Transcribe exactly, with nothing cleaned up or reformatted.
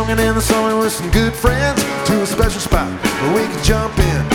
swinging in the summer with some good friends to a special spot where we can jump in,